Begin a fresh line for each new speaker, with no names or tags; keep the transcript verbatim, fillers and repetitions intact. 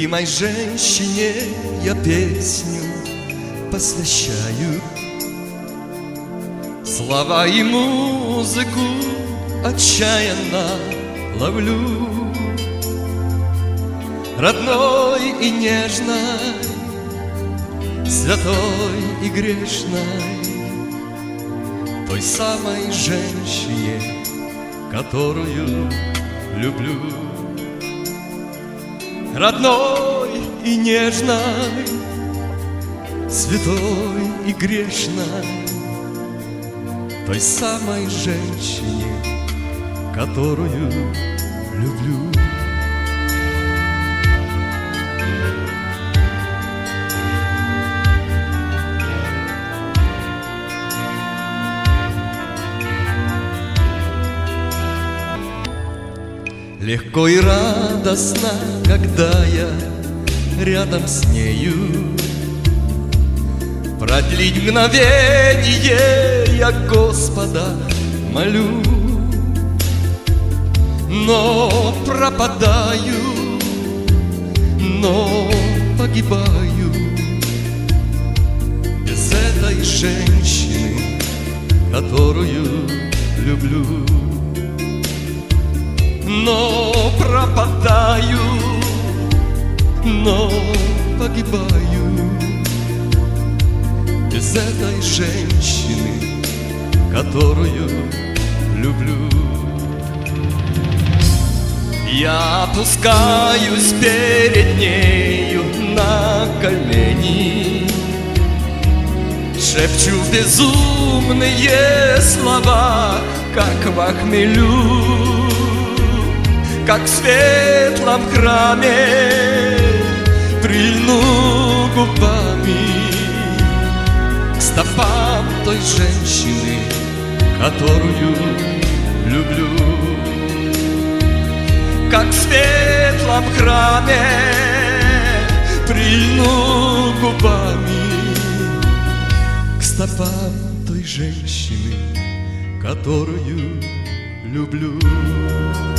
любимой женщине я песню посвящаю. Слова и музыку отчаянно ловлю. Родной и нежной, святой и грешной, той самой женщине, которую люблю. Родной и нежной, святой и грешной, той самой женщине, которую люблю. Легко и радостно, когда я рядом с нею. Продлить мгновение я Господа молю. Но пропадаю, но погибаю без этой женщины, которую люблю. Но пропадаю, но погибаю без этой женщины, которую люблю. Я опускаюсь перед нею на колени, шепчу безумные слова, как во хмелю. Как в светлом храме прильну губами к стопам той женщины, которую люблю. Как в светлом храме прильну губами к стопам той женщины, которую люблю.